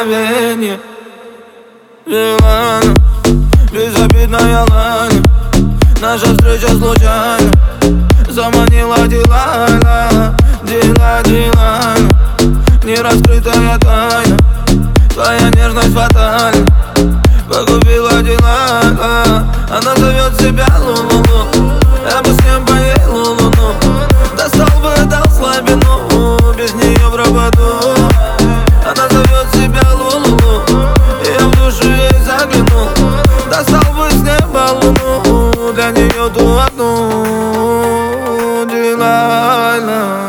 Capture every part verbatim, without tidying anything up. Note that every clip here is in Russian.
мгновенье. Дилана, безобидная Лана, наша встреча случайна заманила Дилана. Дила, Дилана, нераскрытая тайна, твоя нежность фатальна, погубила Дилана. Она зовет себя Лулулу, я бы с ним поел луну, достал бы, дал слабину, без нее в пропаду. Она зовет себя Лулулу, и я в душу ей заглянул, достал бы с неба луну, для нее ту одну. Дилана,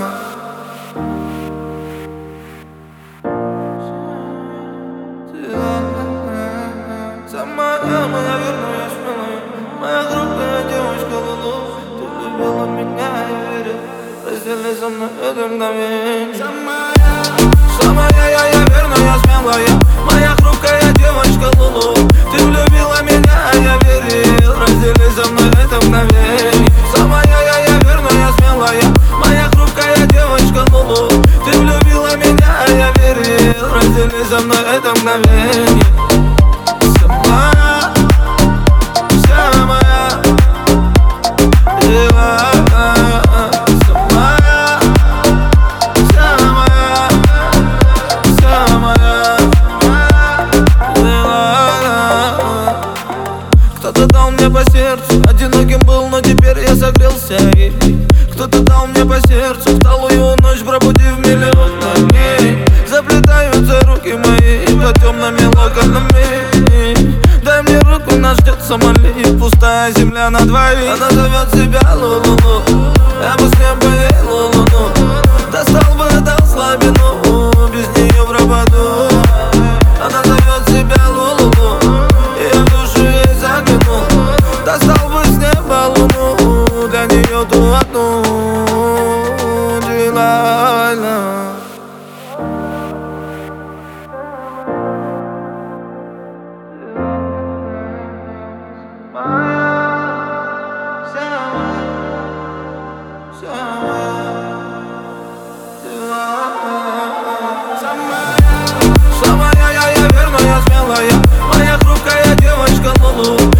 самая моя верная смелая, моя хрупкая девочка Лулу. Ты любила меня, я верил, раздели со мной это мгновенье. Самая, самая я, я верная, смелая, моя хрупкая девочка Лулу. Ты любила меня, я верил, раздели со мной это мгновенье. Самая я, я верная, смелая, моя хрупкая девочка Лулу. Ты любила меня, я верил, раздели со мной это мгновенье. Кто-то дал мне по сердцу, одиноким был, но теперь я согрелся ей. Кто-то дал мне по сердцу, вторую ночь пробудив миллион дней. Заплетаются руки мои под темными локонами. Дай мне руку, нас ждет самолет, пустая земля на двоих. Она зовет себя Лулулу, я бы с ним поел луну, достал бы, дал слабину, без нее в пропаду. Она зовет себя Лулулу, и я в душу ей заглянул, достал бы с неба луну, для нее ту одну. Дилана, самая я, я верная, смелая, моя хрупкая девочка Лулу.